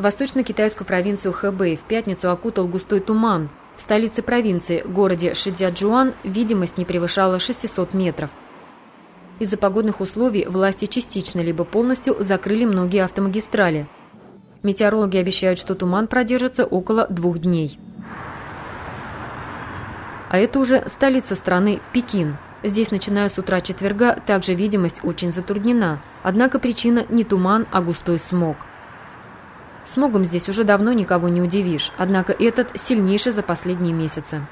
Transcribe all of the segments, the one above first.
Восточно-китайскую провинцию Хэбэй в пятницу окутал густой туман. В столице провинции, городе Шицзячжуан, видимость не превышала 600 метров. Из-за погодных условий власти частично либо полностью закрыли многие автомагистрали. Метеорологи обещают, что туман продержится около 2 дней. А это уже столица страны Пекин. Здесь, начиная с утра четверга, также видимость очень затруднена. Однако причина не туман, а густой смог. Смогом здесь уже давно никого не удивишь, однако этот сильнейший за последние месяцы.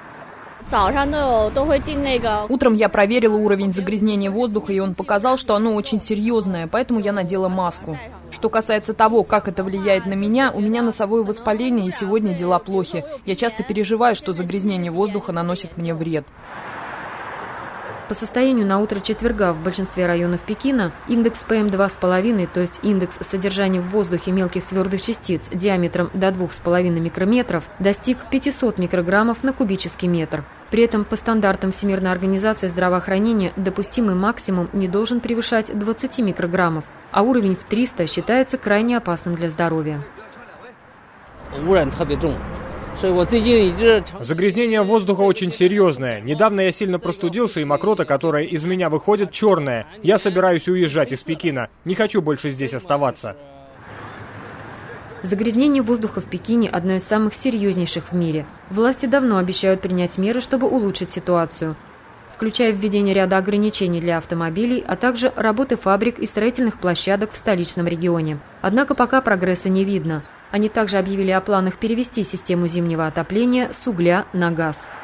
Утром я проверила уровень загрязнения воздуха, и он показал, что оно очень серьезное, поэтому я надела маску. Что касается того, как это влияет на меня, у меня носовое воспаление, и сегодня дела плохи. Я часто переживаю, что загрязнение воздуха наносит мне вред. По состоянию на утро четверга в большинстве районов Пекина индекс ПМ2,5, то есть индекс содержания в воздухе мелких твердых частиц диаметром до 2,5 микрометров, достиг 500 микрограммов на кубический метр. При этом по стандартам Всемирной организации здравоохранения допустимый максимум не должен превышать 20 микрограммов, а уровень в 300 считается крайне опасным для здоровья. Загрязнение воздуха очень серьезное. Недавно я сильно простудился, и мокрота, которая из меня выходит, черная. Я собираюсь уезжать из Пекина. Не хочу больше здесь оставаться. Загрязнение воздуха в Пекине – одно из самых серьезнейших в мире. Власти давно обещают принять меры, чтобы улучшить ситуацию, включая введение ряда ограничений для автомобилей, а также работы фабрик и строительных площадок в столичном регионе. Однако пока прогресса не видно. Они также объявили о планах перевести систему зимнего отопления с угля на газ.